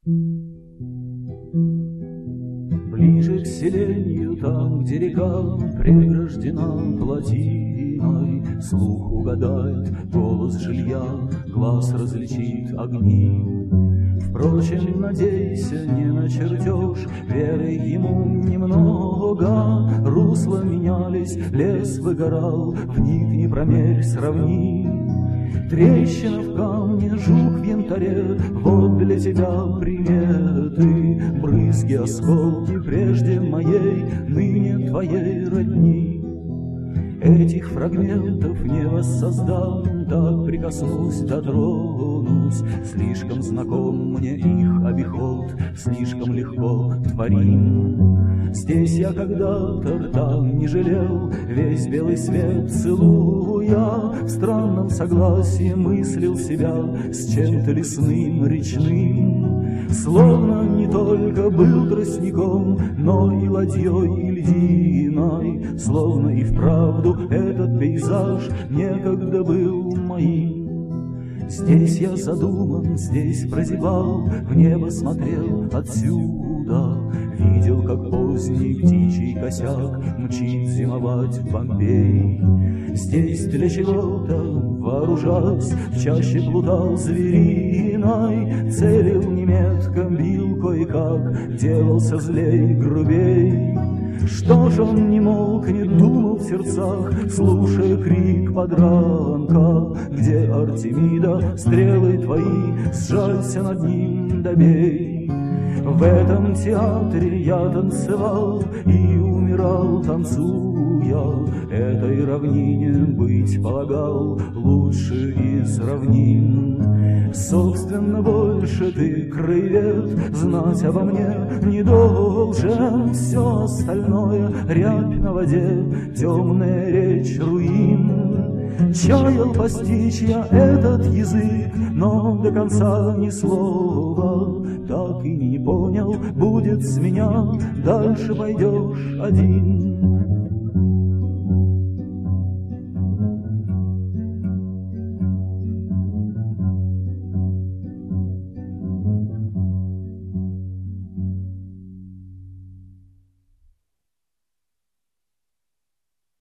Ближе к селению, там, где река преграждена плотиной, слух угадает голос жилья, глаз различит огни. Впрочем, надейся, не на чертеж, веры ему немного. Русла менялись, лес выгорал, в них не промерь, сравни. Трещина в камне, жук в янтаре, вот для тебя приметы. Брызги, осколки прежде моей, ныне твоей родни. Этих фрагментов не воссоздам, так прикоснусь, дотронусь. Слишком знаком мне их обиход, слишком легко творим. Здесь я когда-то рта не жалел, весь белый свет целуя, в странном согласии мыслил себя с чем-то лесным, речным. Словно не только был тростником, но и ладьей, и льдиной, словно и вправду этот пейзаж некогда был моим. Здесь я задуман, здесь прозябал, в небо смотрел отсюда, видел, как поздний птичий косяк мчит зимовать в Бомбей. Здесь для чего-то, вооружаясь, в чаще плутал звериной, целил неметко, бил кое-как, делался злей, грубей. Что ж он не молкнет, думал в сердцах, слушая крик подранка, где Артемида, стрелы твои, сжалься над ним, добей. В этом театре я танцевал и умирал, танцуя, этой равнине быть полагал лучше из равнин. Собственно, больше ты, краевед, знать обо мне не должен. Все остальное — рябь на воде, темная речь руин. Чаял постичь я этот язык, но до конца ни слова. Так и не понял, будет с меня, дальше пойдешь один.